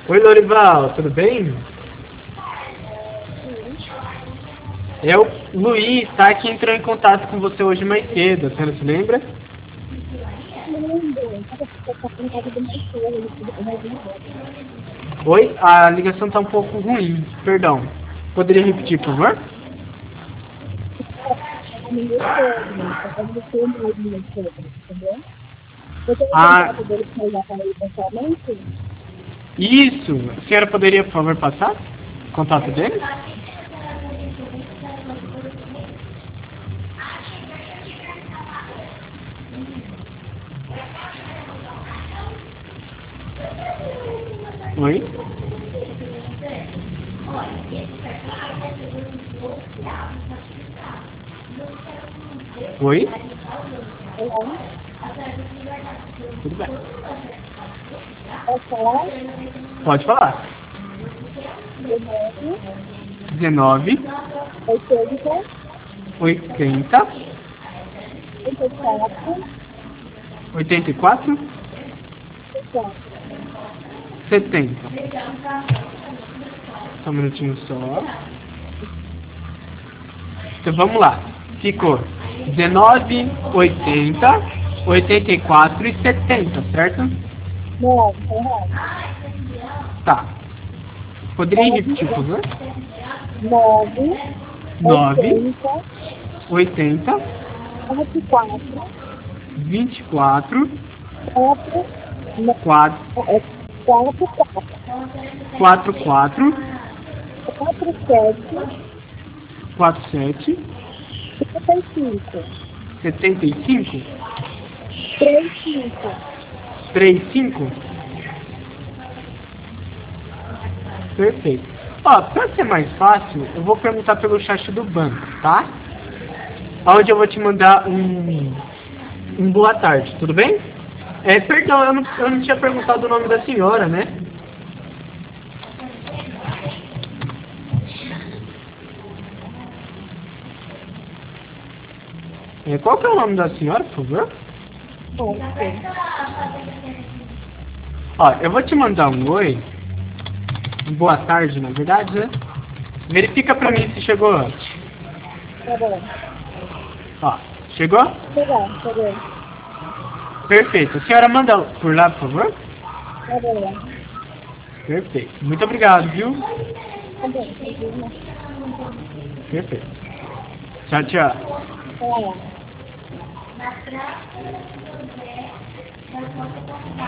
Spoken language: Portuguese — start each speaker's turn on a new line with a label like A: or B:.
A: Oi, Lorival, tudo bem? É o Luiz, tá? Que entrou em contato com você hoje mais cedo, você não se lembra? Oi, a ligação tá um pouco ruim, perdão. Poderia repetir, por favor?
B: Eu tenho
A: Ah,
B: contato dele para ligar para ele pessoalmente?
A: isso. A senhora poderia, por favor, passar o contato dele? Oi? Oi?
B: Olá,
A: Tudo bem.
B: posso falar?
A: Pode falar.
B: 19,
A: 19,
B: 80,
A: 80,
B: 84,
A: 84,
B: 64.
A: 70. Só um minutinho só. Então vamos lá. Ficou 19, 80, 84 e 70, certo?
B: Não, tá errado.
A: Tá. Poderia repetir, por favor?
B: 9,
A: 9,
B: 80,
A: 80,
B: 44,
A: 24,
B: 4,
A: 4,
B: 4, 4,
A: 44,
B: 4, 7,
A: 47,
B: 55,
A: 75,
B: 3, 5.
A: 35. Perfeito. Ó, pra ser mais fácil, eu vou perguntar pelo chat do banco, tá? Onde eu vou te mandar um boa tarde, tudo bem? Perdão, eu não tinha perguntado o nome da senhora, né? Qual que é o nome da senhora, por favor? Ó, eu vou te mandar um oi, boa tarde, na verdade, né? Verifica pra mim se chegou antes.
B: Tá bom.
A: Ó, chegou?
B: Tá bom.
A: Perfeito. A senhora manda por lá, por favor?
B: Tá bom.
A: Perfeito. Muito obrigado, viu?
B: Tá bom.
A: Perfeito. Tchau, tchau.
B: Tá bom.